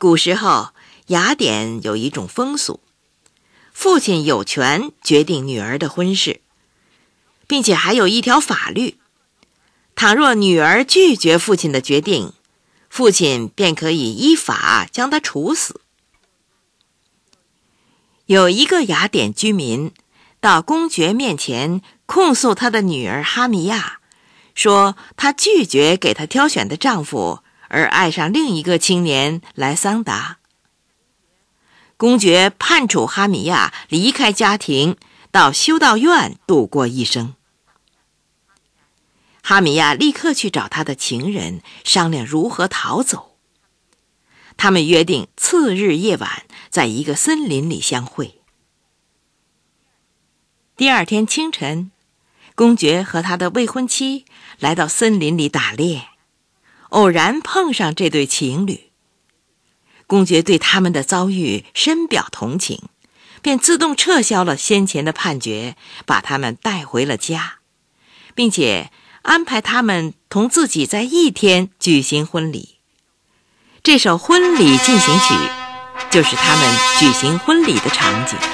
古时候，雅典有一种风俗，父亲有权决定女儿的婚事，并且还有一条法律，倘若女儿拒绝父亲的决定，父亲便可以依法将她处死。有一个雅典居民到公爵面前控诉他的女儿哈米亚，说她拒绝给她挑选的丈夫，而爱上另一个青年莱桑达。公爵判处哈米亚离开家庭，到修道院度过一生。哈米亚立刻去找他的情人商量如何逃走。他们约定次日夜晚在一个森林里相会。第二天清晨，公爵和他的未婚妻来到森林里打猎，偶然碰上这对情侣。公爵对他们的遭遇深表同情，便自动撤销了先前的判决，把他们带回了家，并且安排他们同自己在一天举行婚礼。这首婚礼进行曲就是他们举行婚礼的场景。